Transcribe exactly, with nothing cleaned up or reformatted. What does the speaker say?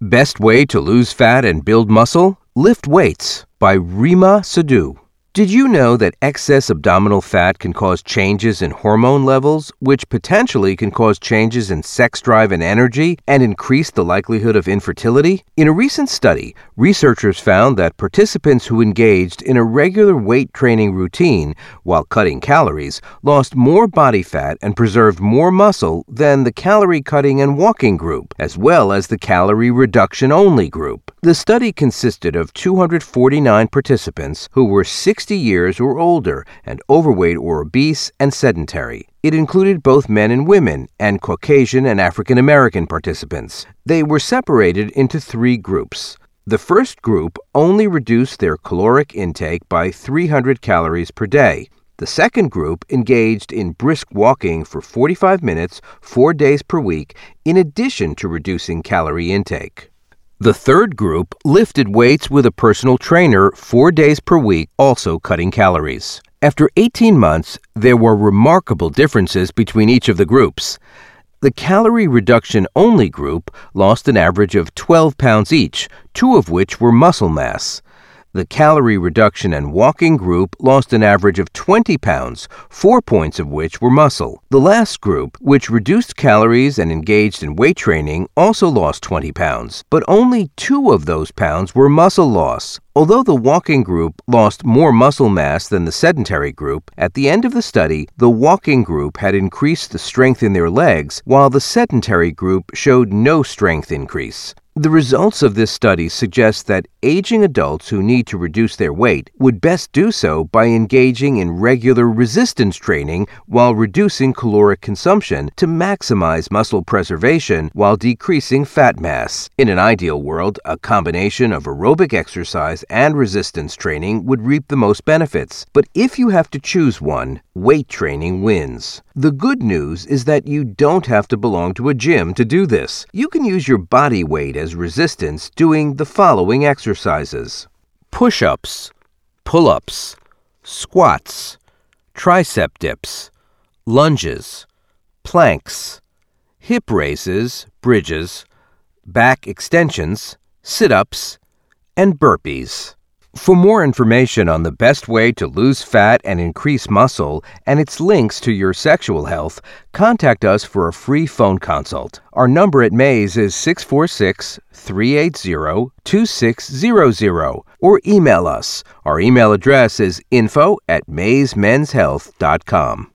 Best way to lose fat and build muscle? Lift weights by Rima Sadhu. Did you know that excess abdominal fat can cause changes in hormone levels, which potentially can cause changes in sex drive and energy and increase the likelihood of infertility? In a recent study, researchers found that participants who engaged in a regular weight training routine while cutting calories lost more body fat and preserved more muscle than the calorie cutting and walking group, as well as the calorie reduction only group. The study consisted of two hundred forty-nine participants who were sixty years or older and overweight or obese and sedentary. It included both men and women and Caucasian and African American participants. They were separated into three groups. The first group only reduced their caloric intake by three hundred calories per day. The second group engaged in brisk walking for forty-five minutes, four days per week, in addition to reducing calorie intake. The third group lifted weights with a personal trainer four days per week, also cutting calories. After eighteen months, there were remarkable differences between each of the groups. The calorie reduction only group lost an average of twelve pounds each, two of which were muscle mass. The calorie reduction and walking group lost an average of twenty pounds, four points of which were muscle. The last group, which reduced calories and engaged in weight training, also lost twenty pounds, but only two of those pounds were muscle loss. Although the walking group lost more muscle mass than the sedentary group, at the end of the study, the walking group had increased the strength in their legs, while the sedentary group showed no strength increase. The results of this study suggest that aging adults who need to reduce their weight would best do so by engaging in regular resistance training while reducing caloric consumption to maximize muscle preservation while decreasing fat mass. In an ideal world, a combination of aerobic exercise and resistance training would reap the most benefits. But if you have to choose one, weight training wins. The good news is that you don't have to belong to a gym to do this. You can use your body weight as resistance doing the following exercises: push-ups, pull-ups, squats, tricep dips, lunges, planks, hip raises, bridges, back extensions, sit-ups, and burpees. For more information on the best way to lose fat and increase muscle and its links to your sexual health, contact us for a free phone consult. Our number at Mays is six four six, three eight zero, two six zero zero or email us. Our email address is info at mays mens health dot com.